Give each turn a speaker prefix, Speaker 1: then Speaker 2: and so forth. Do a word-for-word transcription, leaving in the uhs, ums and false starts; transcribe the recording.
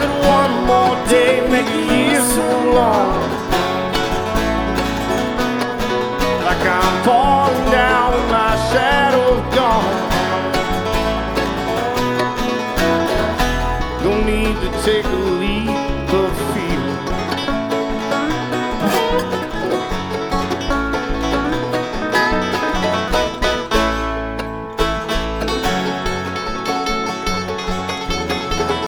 Speaker 1: that one more day make a year so long. Like I'm falling down with my shadow gone. Don't need to take a leap of faith.